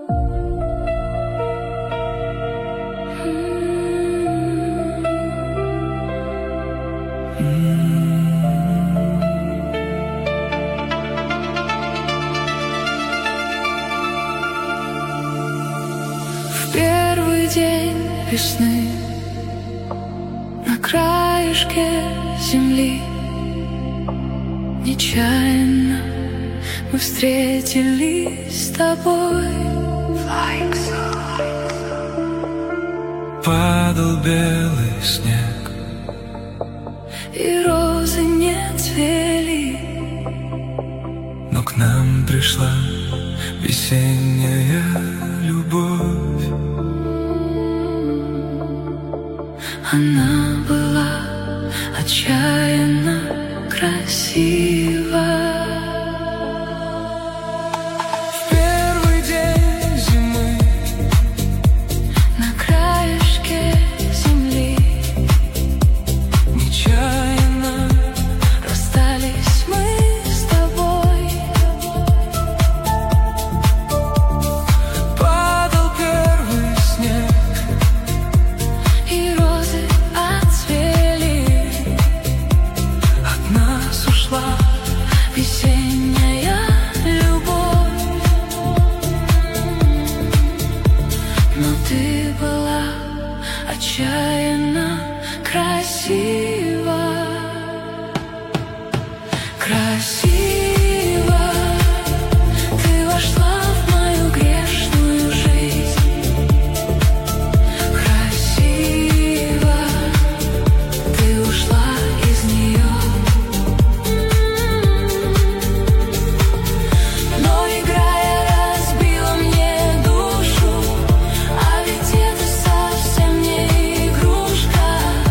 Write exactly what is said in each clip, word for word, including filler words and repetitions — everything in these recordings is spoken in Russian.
В первый день весны на краешке земли нечаянно мы встретились с тобой. Падал белый снег, и розы не цвели, но к нам пришла весенняя любовь. Она была отчаянно красива. В первый день зимы На краешке земли нечаянно расстались мы с тобой. падал первый снег, И розы отцвели, от нас ушла весенняя любовь. Но ты была отчаянно красива. Красива, ты вошла в мою грешную жизнь. Красива, ты ушла из нее. Но играя разбила мне душу, а ведь это совсем не игрушка.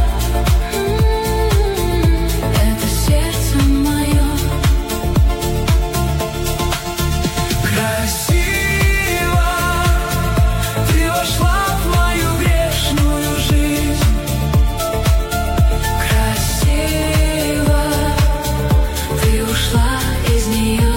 Это сердце мое. красиво. Ты вошла в мою грешную жизнь. Красиво, ты ушла из нее.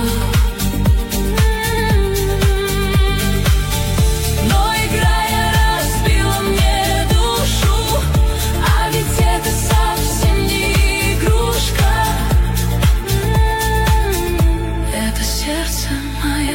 Но играя разбила мне душу, а ведь это совсем не игрушка. Это сердце мое.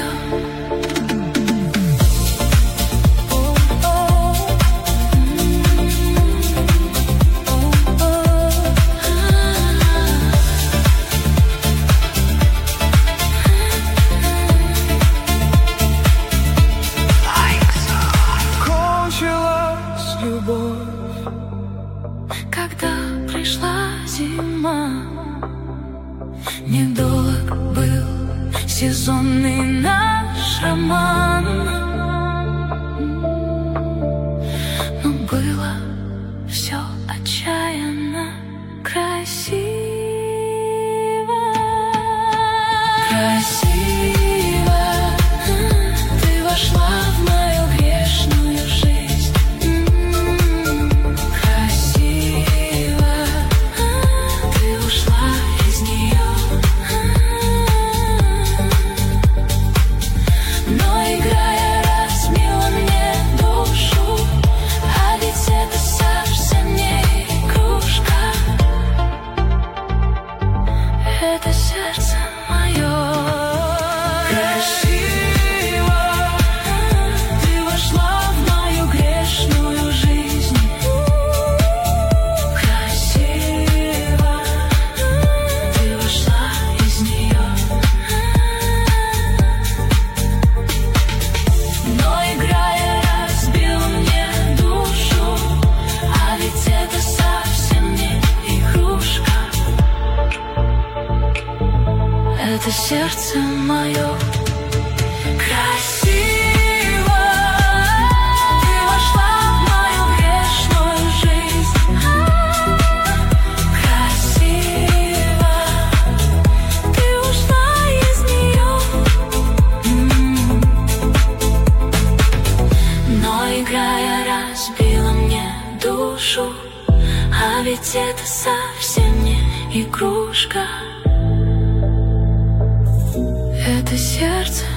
Кончилась любовь, Когда пришла зима, недолг был сезонный наш роман. Но было все отчаянно красиво. Красиво, ты вошла в мою грешную жизнь. Красиво, ты ушла из нее. Но играя разбила мне душу, а ведь это совсем не игрушка. Это сердце мое. красиво. Ты вошла в мою грешную жизнь. Красиво, ты ушла из нее. Но играя разбила мне душу, а ведь это совсем не игрушка. Это сердце мое. Красиво, ты вошла в мою грешную жизнь. Красиво, ты ушла из нее. Но играя разбила мне душу, а ведь это совсем не игрушка. Это сердце